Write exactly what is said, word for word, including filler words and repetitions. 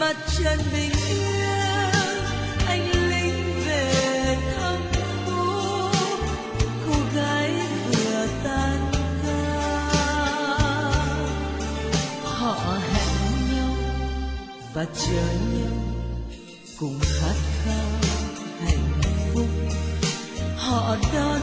mặt trần bình yên, anh lính về thăm phố, cô gái vừa tan ca. Họ hẹn nhau và chờ nhau cùng khát khao hạnh phúc, họ đón